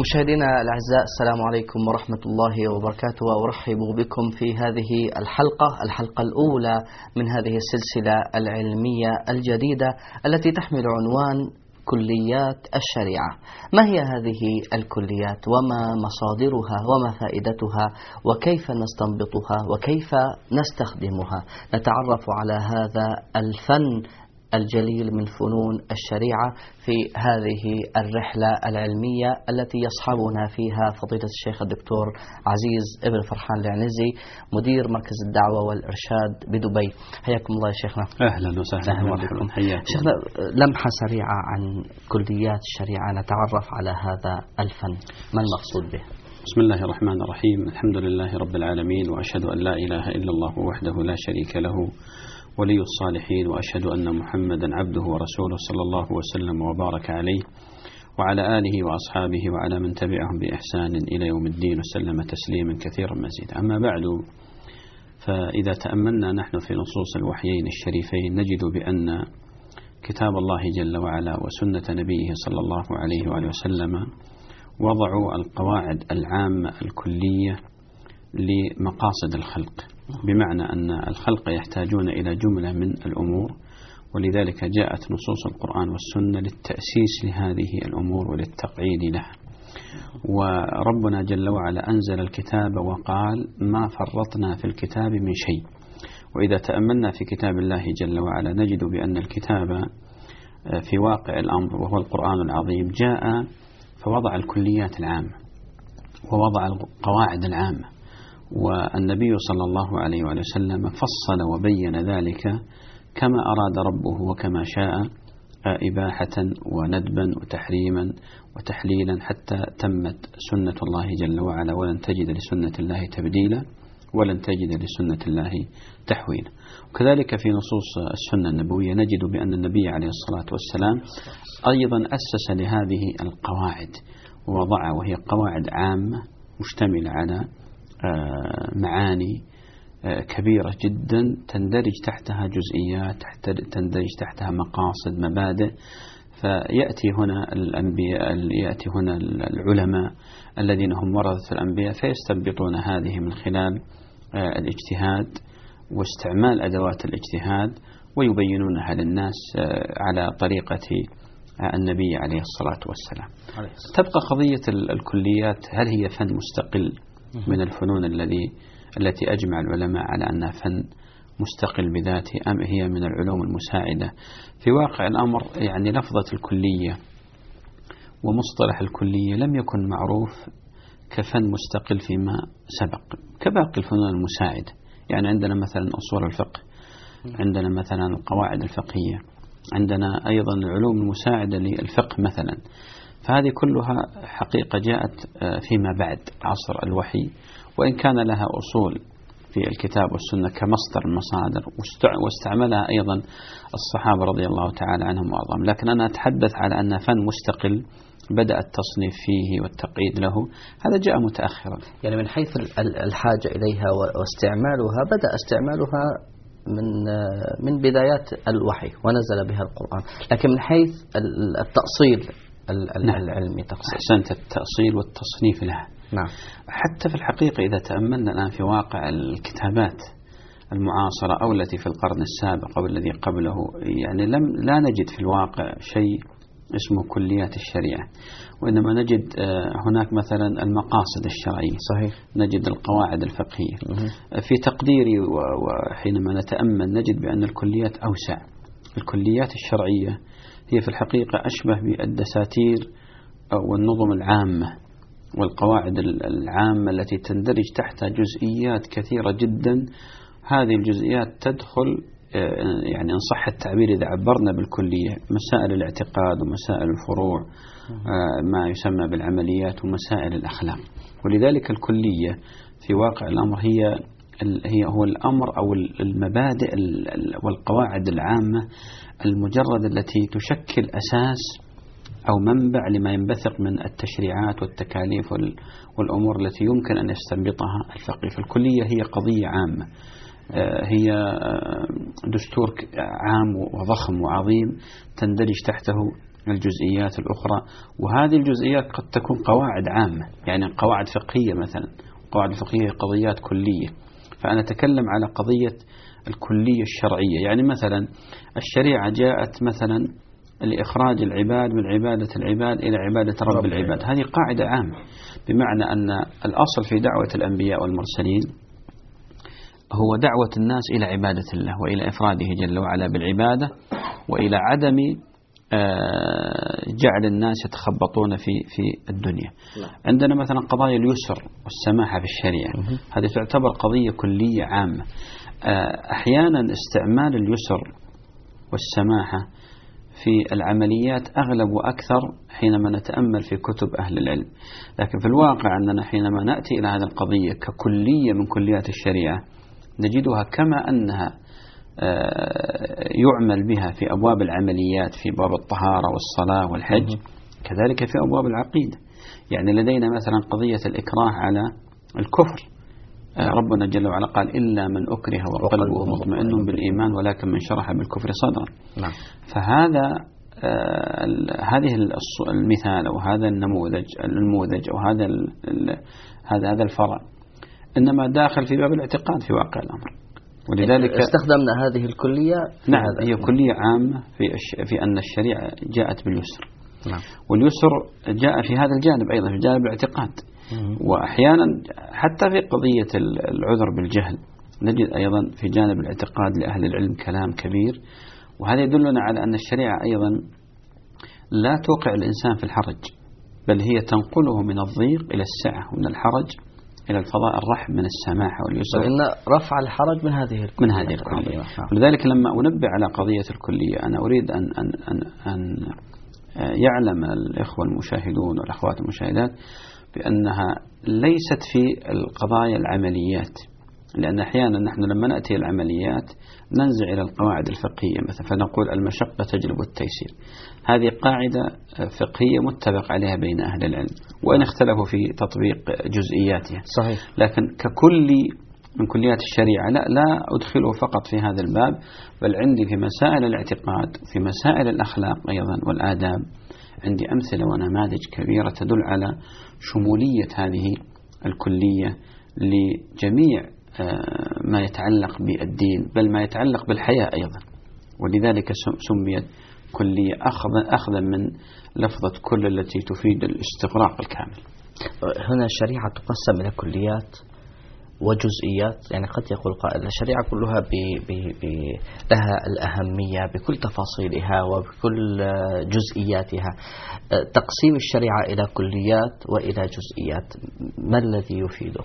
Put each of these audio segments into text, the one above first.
مشاهدينا الأعزاء، السلام عليكم ورحمة الله وبركاته، وأرحب بكم في هذه الحلقة الأولى من هذه السلسلة العلمية الجديدة التي تحمل عنوان كليات الشريعة. ما هي هذه الكليات وما مصادرها وما فائدتها وكيف نستنبطها وكيف نستخدمها؟ نتعرف على هذا الفن الجليل من فنون الشريعة في هذه الرحلة العلمية التي يصحبنا فيها فضيلة الشيخ الدكتور عزيز ابن فرحان العنزي، مدير مركز الدعوة والإرشاد بدبي. حياكم الله يا شيخنا. أهلا وسهلا بكم. حياكم. شيخنا، لمحة سريعة عن كليات الشريعة نتعرف على هذا الفن، ما المقصود به؟ بسم الله الرحمن الرحيم. الحمد لله رب العالمين، وأشهد أن لا إله إلا الله وحده لا شريك له ولي الصالحين، وأشهد أن محمدا عبده ورسوله صلى الله وسلم وبارك عليه وعلى آله وأصحابه وعلى من تبعهم بإحسان إلى يوم الدين وسلم تسليما كثيرا مزيدا. أما بعد، فإذا تأملنا نحن في نصوص الوحيين الشريفين نجد بأن كتاب الله جل وعلا وسنة نبيه صلى الله عليه وآله وسلم وضعوا القواعد العامة الكلية لمقاصد الخلق، بمعنى أن الخلق يحتاجون إلى جملة من الأمور، ولذلك جاءت نصوص القرآن والسنة للتأسيس لهذه الأمور وللتقعيد لها. وربنا جل وعلا أنزل الكتاب وقال ما فرطنا في الكتاب من شيء. وإذا تأملنا في كتاب الله جل وعلا نجد بأن الكتاب في واقع الأمر وهو القرآن العظيم جاء فوضع الكليات العامة ووضع القواعد العامة، والنبي صلى الله عليه وآله وسلم فصل وبين ذلك كما أراد ربه وكما شاء، إباحة وندبا وتحريما وتحليلا، حتى تمت سنة الله جل وعلا، ولن تجد لسنة الله تبديلا ولن تجد لسنة الله تحويلا. وكذلك في نصوص السنة النبوية نجد بأن النبي عليه الصلاة والسلام أيضا أسس لهذه القواعد ووضعها، وهي قواعد عامة مشتملة على معاني كبيرة جدا تندرج تحتها جزئيات، تندرج تحتها مقاصد، مبادئ. فيأتي هنا الأنبياء، يأتي هنا العلماء الذين هم ورثة الأنبياء فيستنبطون هذه من خلال الاجتهاد واستعمال أدوات الاجتهاد ويبينونها للناس على طريقة النبي عليه الصلاة والسلام. تبقى قضية الكليات، هل هي فن مستقل من الفنون التي أجمع العلماء على أنها فن مستقل بذاته، أم هي من العلوم المساعدة؟ في واقع الأمر يعني لفظة الكلية ومصطلح الكلية لم يكن معروف كفن مستقل فيما سبق كباقي الفنون المساعدة. يعني عندنا مثلا أصول الفقه، عندنا مثلا القواعد الفقهية، عندنا أيضا العلوم المساعدة للفقه مثلا. فهذه كلها حقيقة جاءت فيما بعد عصر الوحي، وإن كان لها أصول في الكتاب والسنة كمصدر المصادر، واستعملها أيضا الصحابة رضي الله تعالى عنهم وأرضاهم. لكن أنا أتحدث على أن فن مستقل بدأ التصنيف فيه والتقييد له، هذا جاء متأخرا. يعني من حيث الحاجة إليها واستعمالها بدأ استعمالها من بدايات الوحي ونزل بها القرآن، لكن من حيث التأصيل العلمي تقصد. أحسنت، التأصيل والتصنيف لها. نعم. حتى في الحقيقة إذا تأملنا الآن في واقع الكتابات المعاصرة أو التي في القرن السابق أو الذي قبله، يعني لا نجد في الواقع شيء اسمه كليات الشريعة، وإنما نجد هناك مثلا المقاصد الشرعية، صحيح، نجد القواعد الفقهية. في تقديري وحينما نتأمل نجد بأن الكليات أوسع. الكليات الشرعية هي في الحقيقة أشبه بالدساتير والنظم العامة والقواعد العامة التي تندرج تحتها جزئيات كثيرة جدا. هذه الجزئيات تدخل، يعني إن صح التعبير إذا عبرنا بالكلية، مسائل الاعتقاد ومسائل الفروع، ما يسمى بالعمليات ومسائل الأخلاق. ولذلك الكلية في واقع الأمر هو الأمر أو المبادئ والقواعد العامة المجرد التي تشكل أساس أو منبع لما ينبثق من التشريعات والتكاليف والأمور التي يمكن أن يستنبطها الفقيه. فالكلية هي قضية عامة، هي دستور عام وضخم وعظيم تندرج تحته الجزئيات الأخرى. وهذه الجزئيات قد تكون قواعد عامة، يعني قواعد فقهية مثلا. قواعد فقهية قضيات كلية، فأنا أتكلم على قضية الكلية الشرعية. يعني مثلا الشريعة جاءت مثلا لإخراج العباد من عبادة العباد إلى عبادة رب العباد. هذه قاعدة عامة، بمعنى أن الأصل في دعوة الأنبياء والمرسلين هو دعوة الناس إلى عبادة الله وإلى إفراده جل وعلا بالعبادة، وإلى عدم جعل الناس يتخبطون في الدنيا. عندنا مثلا قضايا اليسر والسماحة في الشريعة، هذه تعتبر قضية كلية عامة. أحيانا استعمال اليسر والسماحة في العمليات أغلب وأكثر حينما نتأمل في كتب أهل العلم، لكن في الواقع أننا حينما نأتي إلى هذه القضية ككلية من كليات الشريعة نجدها كما أنها يعمل بها في أبواب العمليات في باب الطهارة والصلاة والحج، كذلك في أبواب العقيدة. يعني لدينا مثلا قضية الإكراه على الكفر، ربنا جل وعلا قال إلا من أكره وقلبه مطمئن بالإيمان ولكن من شرح بالكفر صدرا. فهذا هذه المثال أو هذا النموذج أو هذا الفرع إنما داخل في باب الاعتقاد في واقع الأمر. ولذلك استخدمنا هذه الكلية. نعم، هي كلية عامة في أن الشريعة جاءت باليسر. واليسر جاء في هذا الجانب أيضا، في جانب الاعتقاد. وأحيانا حتى في قضية العذر بالجهل نجد أيضا في جانب الاعتقاد لأهل العلم كلام كبير، وهذا يدلنا على أن الشريعة أيضا لا توقع الإنسان في الحرج، بل هي تنقله من الضيق إلى السعة ومن الحرج إلى الفضاء الرحب من السماحة واليسر. إن رفع الحرج من هذه الكلية. ولذلك لما أنبه على قضية الكلية أنا أريد أن يعلم الإخوة المشاهدون والأخوات المشاهدات بأنها ليست في القضايا العمليات، لأن أحيانا نحن لما نأتي العمليات ننزع إلى القواعد الفقهية مثلا فنقول المشقة تجلب التيسير. هذه قاعدة فقهية متفق عليها بين أهل العلم، وإن اختلفوا في تطبيق جزئياتها. صحيح. لكن ككل من كليات الشريعة لا أدخله فقط في هذا الباب، بل عندي في مسائل الاعتقاد في مسائل الأخلاق أيضا والآداب عندي أمثلة ونماذج كبيرة تدل على شمولية هذه الكلية لجميع ما يتعلق بالدين، بل ما يتعلق بالحياة أيضا. ولذلك سميت كلية أخذا من لفظة كل التي تفيد الاستغراق الكامل. هنا الشريعة تقسم إلى كليات وجزئيات، يعني قد يقول قائل الشريعة كلها لها الأهمية بكل تفاصيلها وبكل جزئياتها. تقسيم الشريعة إلى كليات وإلى جزئيات ما الذي يفيده؟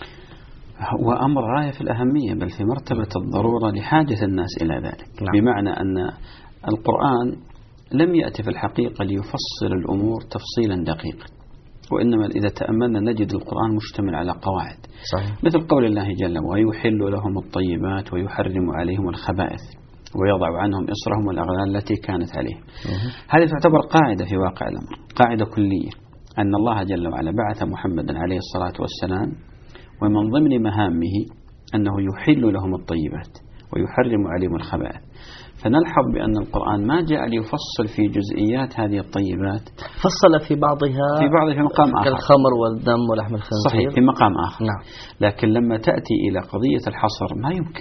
هو أمر غاية في الأهمية، بل في مرتبة الضرورة لحاجة الناس إلى ذلك. بمعنى أن القرآن لم يأتي في الحقيقة ليفصل الأمور تفصيلا دقيقا، وإنما إذا تأملنا نجد القرآن مشتمل على قواعد. صحيح. مثل قول الله جل وعلا ويحل لهم الطيبات ويحرم عليهم الخبائث ويضع عنهم إصرهم والأغلال التي كانت عليهم. هذه تعتبر قاعدة في واقع الأمر، قاعدة كلية، أن الله جل وعلا بعث محمدا عليه الصلاة والسلام ومن ضمن مهامه أنه يحل لهم الطيبات ويحرم عليهم الخبائث. فنلحظ بأن القرآن ما جاء ليفصل في جزئيات هذه الطيبات، فصل في بعضها في مقام آخر كالخمر والدم ولحم الخنزير. صحيح، في مقام آخر. نعم. لكن لما تأتي إلى قضية الحصر ما يمكن.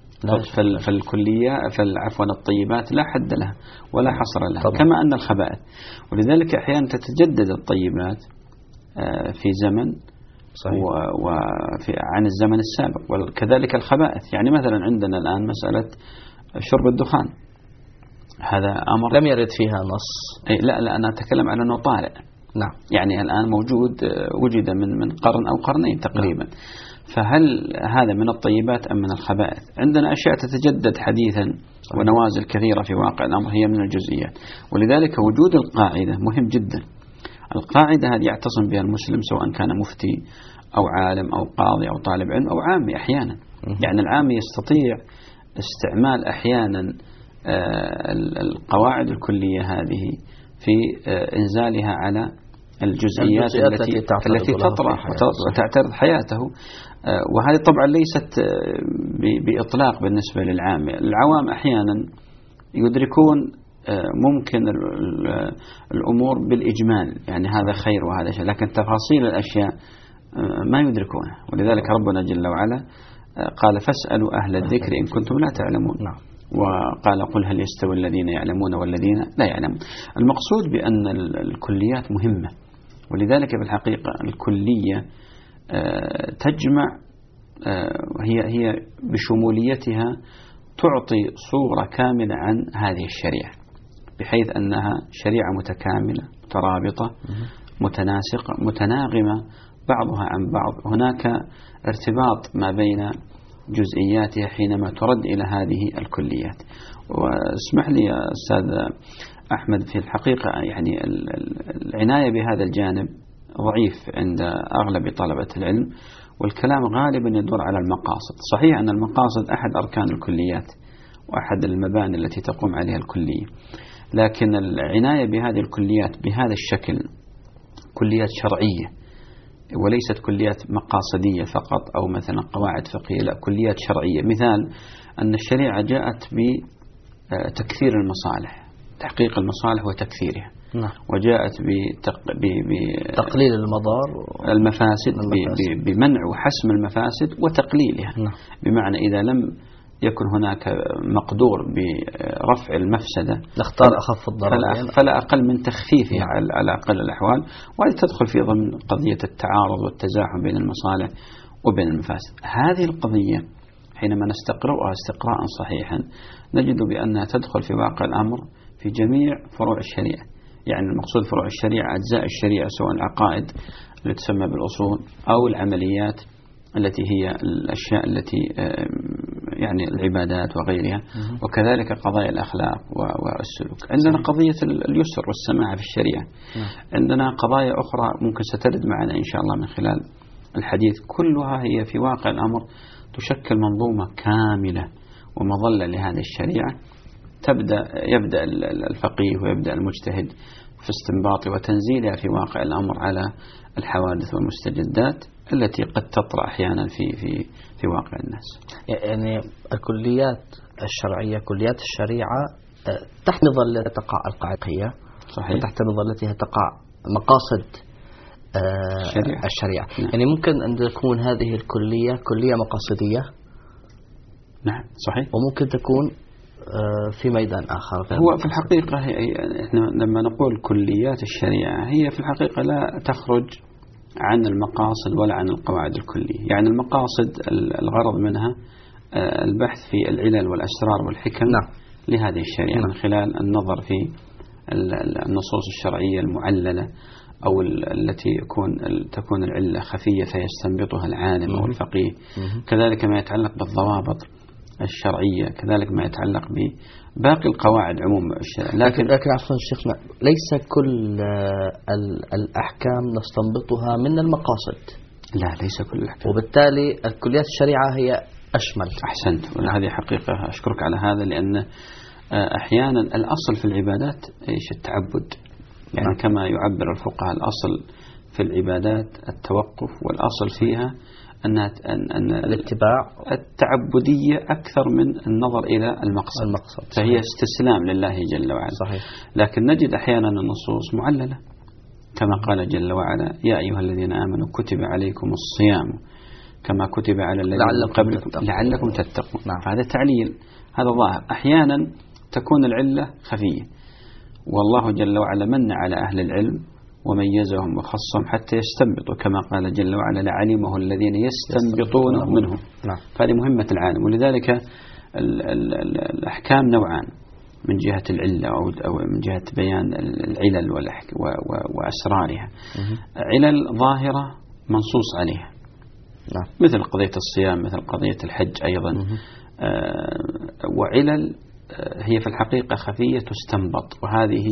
فالكلية عفوا الطيبات لا حد لها ولا حصر لها طبعا. كما أن الخبائث. ولذلك أحيانا تتجدد الطيبات في زمن عن الزمن السابق، وكذلك الخبائث. يعني مثلا عندنا الآن مسألة شرب الدخان، هذا أمر لم يرد فيها نص. لا أنا أتكلم على أنه طارئ. نعم. يعني الآن موجود، وجد من قرن أو قرنين تقريبا. نعم. فهل هذا من الطيبات أم من الخبائث؟ عندنا أشياء تتجدد حديثا ونوازل كثيرة في واقع الأمر هي من الجزئيات. ولذلك وجود القاعدة مهم جدا. القاعدة هذه يعتصم بها المسلم سواء كان مفتي أو عالم أو قاضي أو طالب علم أو عامي. أحيانا يعني العامي يستطيع استعمال أحيانا القواعد الكلية هذه في إنزالها على الجزئيات التي تطرح وتعترض حياته. وهذه طبعا ليست بإطلاق بالنسبة للعامة. العوام أحيانا يدركون ممكن الأمور بالإجمال، يعني هذا خير وهذا شيء، لكن تفاصيل الأشياء ما يدركونها. ولذلك ربنا جل وعلا قال فاسألوا أهل الذكر إن كنتم لا تعلمون. وقال قل هل يستوي الذين يعلمون والذين لا يعلمون. المقصود بأن الكليات مهمة، ولذلك في الحقيقة الكلية تجمع، هي بشموليتها تعطي صورة كاملة عن هذه الشريعة، بحيث أنها شريعة متكاملة مترابطة متناسقة متناغمة بعضها عن بعض. هناك ارتباط ما بين جزئياتها حينما ترد إلى هذه الكليات. واسمح لي يا أستاذ أحمد، في الحقيقة يعني العناية بهذا الجانب ضعيف عند أغلب طلبة العلم، والكلام غالبا يدور على المقاصد. صحيح أن المقاصد أحد أركان الكليات وأحد المباني التي تقوم عليها الكلية، لكن العناية بهذه الكليات بهذا الشكل كليات شرعية وليست كليات مقاصدية فقط أو مثلا قواعد فقهية، لا، كليات شرعية. مثال أن الشريعة جاءت بتكثير المصالح، تحقيق المصالح وتكثيرها، وجاءت بتقليل المفاسد، بمنع وحسم المفاسد وتقليلها. بمعنى إذا لم يكن هناك مقدور برفع المفسدة نختار أخف الضررين، فلا أقل من تخفيفها على أقل الأحوال، وهذه تدخل في ضمن قضية التعارض والتزاحم بين المصالح وبين المفاسد. هذه القضية حينما نستقرأها استقراء صحيحا نجد بأنها تدخل في واقع الأمر في جميع فروع الشريعة. يعني المقصود فروع الشريعة أجزاء الشريعة، سواء العقائد التي تسمى بالأصول أو العمليات التي هي الأشياء التي يعني العبادات وغيرها، وكذلك قضايا الأخلاق والسلوك. عندنا قضية اليسر والسماحة في الشريعة، عندنا قضايا أخرى ممكن سترد معنا إن شاء الله من خلال الحديث، كلها هي في واقع الأمر تشكل منظومة كاملة ومظلة لهذه الشريعة. يبدأ الفقيه ويبدأ المجتهد في استنباط وتنزيلها في واقع الأمر على الحوادث والمستجدات التي قد تطرأ أحيانا في واقع الناس. يعني الكليات الشرعية، كليات الشريعة تحت مظلة تقع القاعدة، صحيح، وتحت مظلتها تقع مقاصد الشريعة. يعني ممكن أن تكون هذه الكلية كلية مقاصدية، نعم صحيح، وممكن تكون في ميدان آخر. هو في الحقيقة إحنا لما نقول كليات الشريعة هي في الحقيقة لا تخرج عن المقاصد ولا عن القواعد الكلية. يعني المقاصد الغرض منها البحث في العلل والأسرار والحكم لهذه الشريعة من خلال النظر في النصوص الشرعية المعللة أو التي تكون العلة خفية فيستنبطها العالم أو الفقيه. كذلك ما يتعلق بالضوابط الشرعية، كذلك ما يتعلق بباقي القواعد عموم الشرع. لكن عفوا شيخنا، ليس كل الأحكام نستنبطها من المقاصد. لا، ليس كل الأحكام، وبالتالي الكليات الشريعة هي أشمل. أحسنت، وهذه حقيقة أشكرك على هذا، لأن أحيانا الأصل في العبادات إيش؟ التعبد. يعني كما يعبر الفقهاء الأصل في العبادات التوقف، والأصل فيها أن الاتباع التعبدية أكثر من النظر إلى المقصد. فهي استسلام لله جل وعلا. صحيح. لكن نجد أحيانا النصوص معللة كما قال جل وعلا يا أيها الذين آمنوا كتب عليكم الصيام كما كتب على الذين قبلكم لعلكم تتقون. هذا تعليل، هذا ظاهر. أحيانا تكون العلة خفية، والله جل وعلا من على أهل العلم وميزهم وخصهم حتى يستنبطوا كما قال جل وعلا لعلمه الذين يستنبطون منهم. فهذه مهمة العالم. ولذلك الأحكام نوعان، من جهة العلة أو من جهة بيان العلل وأسرارها. علل ظاهرة منصوص عليها مثل قضية الصيام، مثل قضية الحج أيضا. وعلل هي في الحقيقة خفية تستنبط، وهذه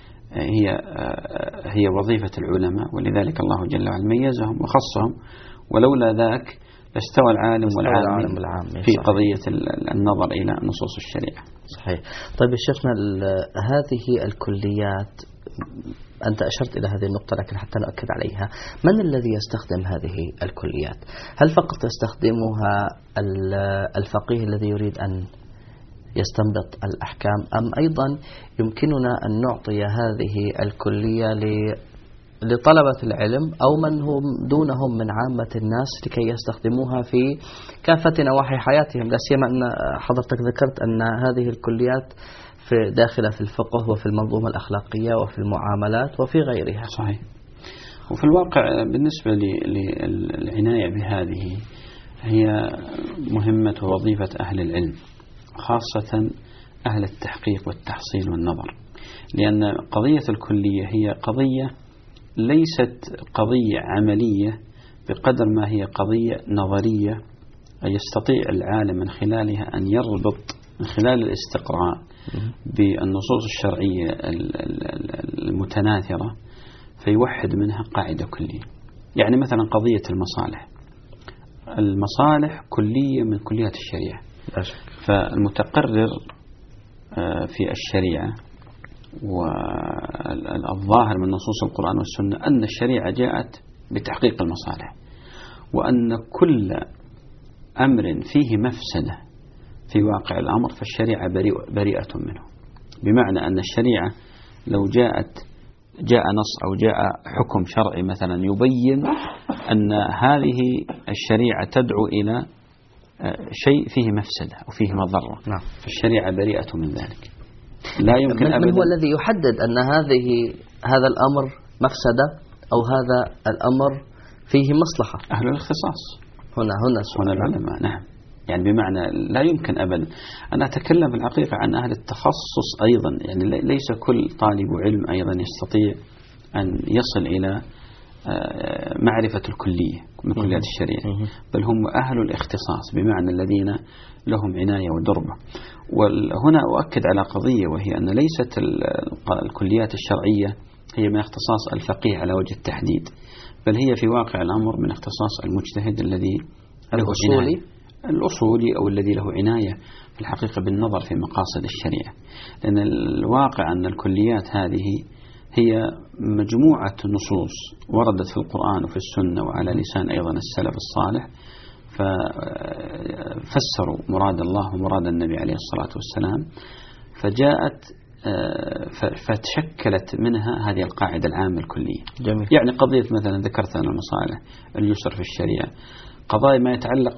هي وظيفة العلماء، ولذلك الله جل وعلا ميزهم وخصهم، ولولا ذاك لاستوى العالم والعام في قضية النظر إلى نصوص الشريعة. صحيح. طيب شيخنا، هذه الكليات أنت أشرت إلى هذه النقطة، لكن حتى نؤكد عليها، من الذي يستخدم هذه الكليات؟ هل فقط يستخدمها الفقيه الذي يريد أن يستنبط الأحكام، أم أيضا يمكننا أن نعطي هذه الكلية لطلبة العلم أو من هم دونهم من عامة الناس لكي يستخدموها في كافة نواحي حياتهم، لا سيما أن حضرتك ذكرت أن هذه الكليات داخلة في الفقه وفي المنظومة الأخلاقية وفي المعاملات وفي غيرها. صحيح. وفي الواقع بالنسبة للعناية بهذه هي مهمة ووظيفة أهل العلم، خاصة أهل التحقيق والتحصيل والنظر، لأن قضية الكلية هي قضية ليست قضية عملية بقدر ما هي قضية نظرية، يستطيع العالم من خلالها أن يربط من خلال الاستقراء بالنصوص الشرعية المتناثرة فيوحد منها قاعدة كلية. يعني مثلا قضية المصالح كلية من كليات الشريعة، فالمتقرر في الشريعة والظاهر من نصوص القرآن والسنة أن الشريعة جاءت بتحقيق المصالح، وأن كل أمر فيه مفسدة في واقع الأمر فالشريعة بريئة منه. بمعنى أن الشريعة لو جاء نص أو جاء حكم شرعي مثلا يبين أن هذه الشريعة تدعو إلى شيء فيه مفسدة أو فيه مضرة، فالشريعة بريئة من ذلك. لا يمكن أبدا. من هو الذي يحدد أن هذا الأمر مفسدة أو هذا الأمر فيه مصلحة؟ أهل الاختصاص. هنا العلماء. نعم. يعني بمعنى لا يمكن أبدا. أنا أتكلم في الحقيقة عن أهل التخصص أيضا، يعني ليس كل طالب علم أيضا يستطيع أن يصل إلى معرفة الكلية من كليات الشريعة، بل هم أهل الاختصاص بمعنى الذين لهم عناية ودربة. وهنا أؤكد على قضية، وهي أن ليست الكليات الشرعية هي من اختصاص الفقيه على وجه التحديد، بل هي في واقع الأمر من اختصاص المجتهد الذي له عناية، الأصولي أو الذي له عناية في الحقيقة بالنظر في مقاصد الشريعة. لأن الواقع أن الكليات هذه هي مجموعة نصوص وردت في القرآن وفي السنة وعلى لسان أيضا السلف الصالح، ففسروا مراد الله ومراد النبي عليه الصلاة والسلام، فجاءت فتشكلت منها هذه القاعدة العامة الكلية. جميل. يعني قضية مثلا ذكرت أنا المصالح، اليسر في الشريعة، قضايا ما يتعلق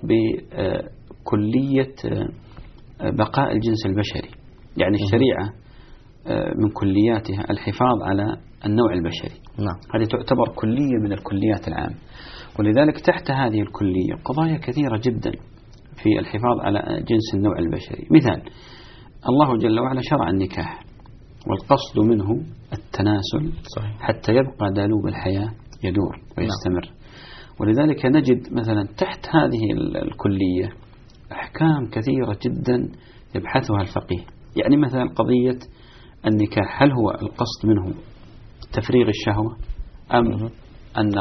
بكلية بقاء الجنس البشري، يعني الشريعة من كلياتها الحفاظ على النوع البشري. هذه تعتبر كلية من الكليات العامة، ولذلك تحت هذه الكلية قضايا كثيرة جدا في الحفاظ على جنس النوع البشري. مثال، الله جل وعلا شرع النكاح، والقصد منه التناسل حتى يبقى دالوب الحياة يدور ويستمر. ولذلك نجد مثلا تحت هذه الكلية أحكام كثيرة جدا يبحثها الفقيه. يعني مثلا قضية النكاح، هل هو القصد منه تفريغ الشهوة، أم أن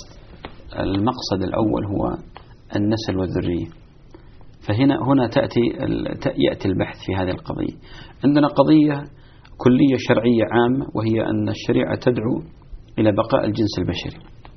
المقصد الأول هو النسل والذرية؟ فهنا يأتي البحث في هذه القضية. عندنا قضية كلية شرعية عامة، وهي أن الشريعة تدعو إلى بقاء الجنس البشري.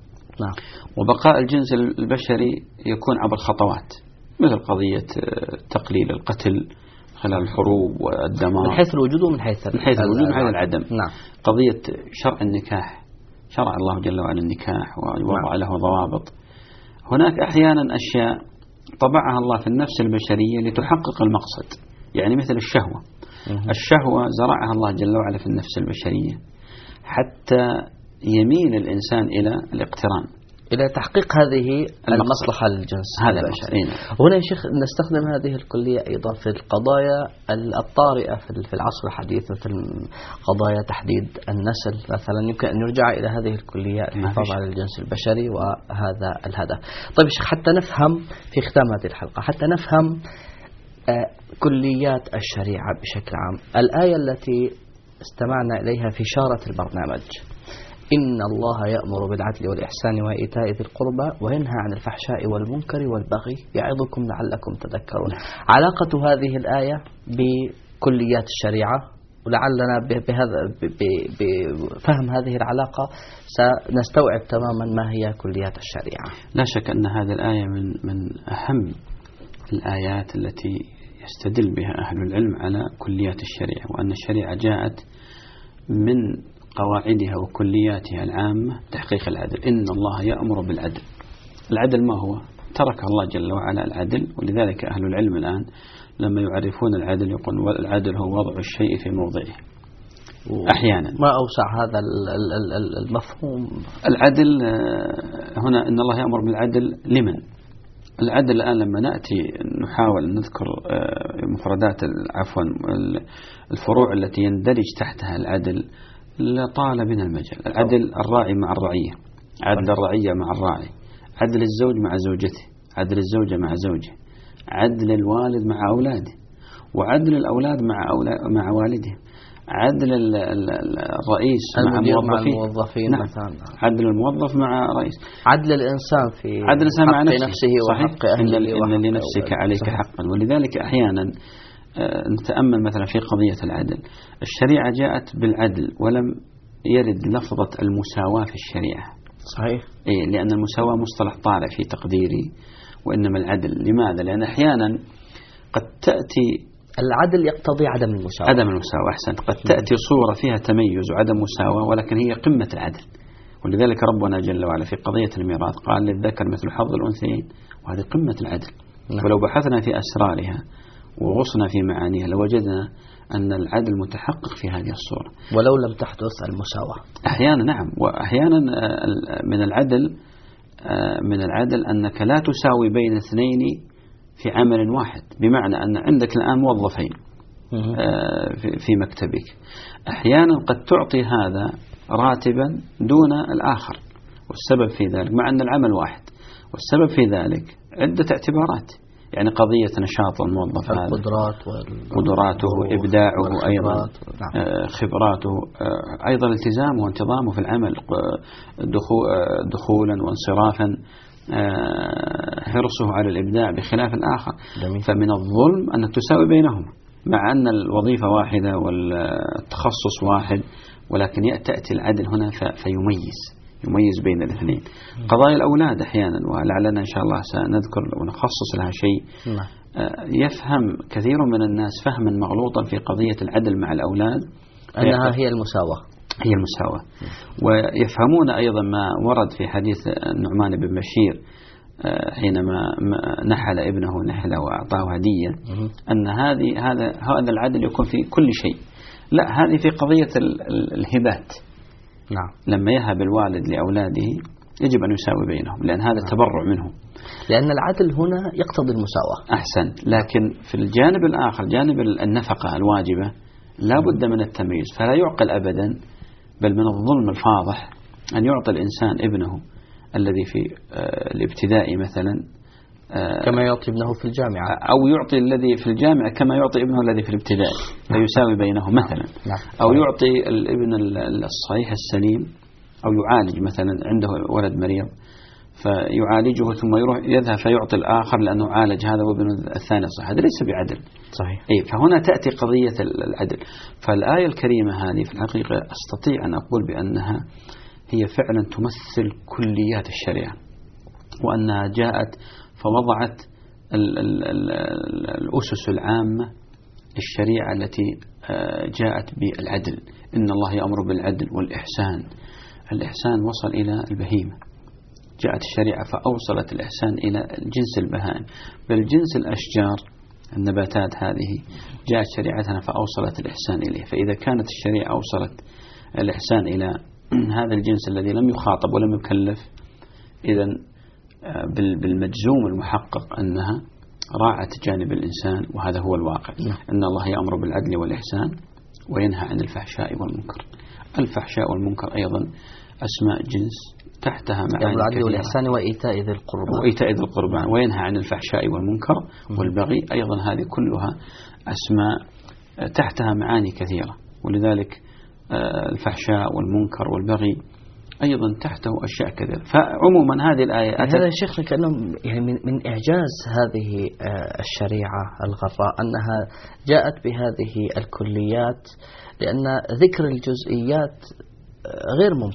وبقاء الجنس البشري يكون عبر خطوات، مثل قضية تقليل القتل خلال الحروب والدمار، من حيث الوجود ومن حيث الوجود ومن حيث العدم. قضية شرع النكاح، شرع الله جل وعلا النكاح ووضع له ضوابط. هناك أحيانا أشياء طبعها الله في النفس البشرية لتحقق المقصد، يعني مثل الشهوة. الشهوة زرعها الله جل وعلا في النفس البشرية حتى يميل الإنسان إلى الاقتران، إلى تحقيق هذه المصلحة للجنس هذا البشري. هنا يا شيخ نستخدم هذه الكلية أيضا في القضايا الطارئة في العصر الحديث، مثل قضايا تحديد النسل مثلا، يمكن أن يرجع إلى هذه الكلية الحفاظ على الجنس البشري وهذا الهدف. طيب شيخ، حتى نفهم في ختام هذه الحلقة، حتى نفهم كليات الشريعة بشكل عام، الآية التي استمعنا إليها في شارة البرنامج: إن الله يأمر بالعدل والإحسان وإيتاء ذي القربى وينهى عن الفحشاء والمنكر والبغي يعظكم لعلكم تذكرون. علاقة هذه الآية بكليات الشريعة، ولعلنا بفهم هذه العلاقة سنستوعب تماما ما هي كليات الشريعة. لا شك أن هذه الآية من أهم الآيات التي يستدل بها أهل العلم على كليات الشريعة، وأن الشريعة جاءت من قواعدها وكلياتها العامة تحقيق العدل. إن الله يأمر بالعدل. العدل ما هو؟ ترك الله جل وعلا العدل، ولذلك أهل العلم الآن لما يعرفون العدل يقولون العدل هو وضع الشيء في موضعه. أحيانا ما أوسع هذا المفهوم. العدل هنا إن الله يأمر بالعدل لمن؟ العدل الآن لما نأتي نحاول نذكر مفردات عفوا الفروع التي يندرج تحتها العدل لطال بنا المجال. العدل الراعي مع الرعية، عدل الرعية مع الراعي، عدل الزوج مع زوجته، عدل الزوجة مع زوجه، عدل الوالد مع أولاده، وعدل الأولاد مع والده، عدل الرئيس مع الموظفين نعم. مثلا عدل الموظف مع رئيس، عدل الإنسان في عدل الإنسان مع نفسه وحق أهله إن لنفسك عليك صحيح. حقا. ولذلك أحيانا نتأمل مثلا في قضية العدل، الشريعة جاءت بالعدل ولم يرد لفظة المساواة في الشريعة. صحيح. إيه، لأن المساواة مصطلح طارئ في تقديري، وإنما العدل. لماذا؟ لأن أحيانا قد تأتي العدل يقتضي عدم المساواة. عدم المساواة، أحسنت. قد تأتي صورة فيها تميز وعدم مساواة ولكن هي قمة العدل. ولذلك ربنا جل وعلا في قضية الميراث قال للذكر مثل حظ الأنثيين، وهذه قمة العدل. ولو بحثنا في أسرارها وغصنا في معانيها لوجدنا أن العدل متحقق في هذه الصورة، ولو لم تحدث المساواة. أحيانا نعم. وأحيانا من العدل أنك لا تساوي بين اثنين في عمل واحد، بمعنى أن عندك الآن موظفين في مكتبك، أحيانا قد تعطي هذا راتبا دون الآخر، والسبب في ذلك مع أن العمل واحد، والسبب في ذلك عدة اعتبارات. يعني قضية نشاط الموظف هذا، قدراته، إبداعه، أيضا خبراته، أيضا التزامه وانتظامه في العمل، دخولا وانصرافا، حرصه على الإبداع بخلاف الآخر. فمن الظلم أنك تساوي بينهما مع أن الوظيفة واحدة والتخصص واحد، ولكن تأتي العدل هنا يميز بين الاثنين. قضايا الأولاد أحيانا، ولعلنا إن شاء الله سنذكر ونخصص لها شيء. يفهم كثير من الناس فهما مغلوطا في قضية العدل مع الأولاد أنها هي المساواة. ويفهمون أيضا ما ورد في حديث النعمان بن بشير حينما نحل ابنه نحلة وأعطاه هدية، أن هذا العدل يكون في كل شيء. لا، هذه في قضية الهبات. نعم. لما يهب الوالد لأولاده يجب أن يساوي بينهم، لأن هذا تبرع منهم، لأن العدل هنا يقتضي المساواة. أحسن. لكن في الجانب الآخر، جانب النفقة الواجبة، لا بد من التمييز. فلا يعقل أبدا، بل من الظلم الفاضح أن يعطي الإنسان ابنه الذي في الابتدائي مثلا كما يعطي ابنه في الجامعة، أو يعطي الذي في الجامعة كما يعطي ابنه الذي في الابتدائي، فيساوي بينهم مثلا. أو يعطي الابن الصحيح السليم، أو يعالج مثلا عنده ولد مريض فيعالجه ثم يذهب فيعطي الآخر لأنه عالج هذا وابن الثاني صح. هذا ليس بعدل. صحيح. فهنا تأتي قضية العدل. فالآية الكريمة هذه في الحقيقة أستطيع أن أقول بأنها هي فعلا تمثل كليات الشريعة، وأنها جاءت فوضعت الأسس العامة للشريعة التي جاءت بالعدل. إن الله يأمر بالعدل والإحسان. الإحسان وصل إلى البهيمة، جاءت الشريعة فأوصلت الإحسان إلى جنس البهائم، بل جنس الأشجار النباتات هذه جاءت شريعتنا فأوصلت الإحسان إليه. فإذا كانت الشريعة أوصلت الإحسان إلى هذا الجنس الذي لم يخاطب ولم يكلف، إذن بالمجزوم المحقق أنها راعت جانب الإنسان، وهذا هو الواقع. إن الله يأمر بالعدل والإحسان وينهى عن الفحشاء والمنكر. الفحشاء والمنكر أيضا أسماء جنس تحتها معاني العدل والإحسان وإيتاء ذي القربى وينهى عن الفحشاء والمنكر والبغي، أيضا هذه كلها أسماء تحتها معاني كثيرة. ولذلك الفحشاء والمنكر والبغي أيضا تحته أشياء كثيرة. فعموما هذه الآية هذا شيخنا كأنه يعني من إعجاز هذه الشريعة الغراء أنها جاءت بهذه الكليات، لأن ذكر الجزئيات غير ممكن.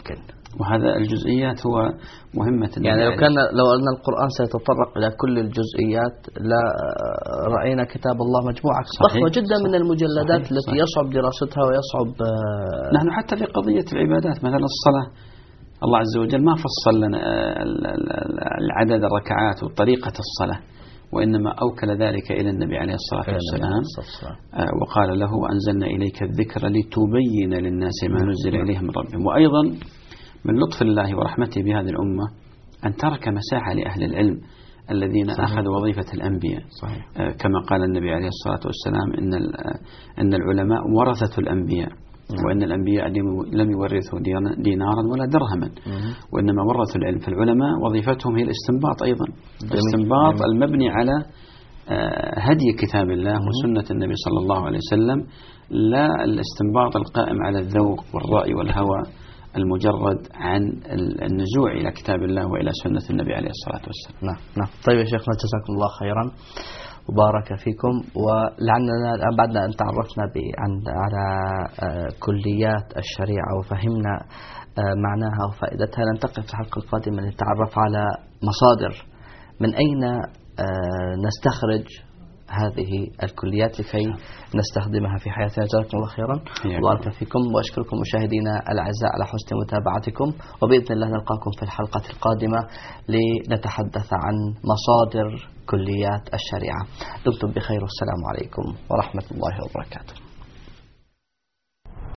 وهذا الجزئيات هو مهمة. يعني لو أن القرآن سيتطرق إلى كل الجزئيات لا رأينا كتاب الله مجموعة ضخمة جدا من المجلدات التي يصعب دراستها ويصعب. نحن حتى في قضية العبادات مثلا الصلاة الله عز وجل ما فصل لنا العدد الركعات وطريقة الصلاة، وإنما أوكل ذلك إلى النبي عليه الصلاة والسلام وقال له أنزلنا إليك الذكر لتبين للناس ما نزل إليهم من ربهم. وأيضا من لطف الله ورحمته بهذه الأمة أن ترك مساحة لأهل العلم الذين أخذوا وظيفة الأنبياء. كما قال النبي عليه الصلاة والسلام إن العلماء ورثة الأنبياء، وإن الأنبياء لم يورثوا دينارا ولا درهما، وإنما ورثوا العلم. فالعلماء وظيفتهم هي الاستنباط أيضا، الاستنباط المبني على هدي كتاب الله وسنة النبي صلى الله عليه وسلم، لا الاستنباط القائم على الذوق والرأي والهوى المجرد عن النزوع إلى كتاب الله وإلى سنة النبي عليه الصلاة والسلام. نعم. طيب يا شيخنا جزاكم الله خيرا وبارك فيكم. ولعلنا الآن بعد أن تعرفنا على كليات الشريعة وفهمنا معناها وفائدتها، ننتقل في الحلقة القادمة لنتعرف على مصادر من أين نستخرج هذه الكليات لكي نستخدمها في حياتنا. جزاكم الله خيرا وبارك فيكم، وأشكركم مشاهدينا الأعزاء على حسن متابعتكم، وبإذن الله نلقاكم في الحلقة القادمة لنتحدث عن مصادر كليات الشريعة. دمتم بخير والسلام عليكم ورحمة الله وبركاته.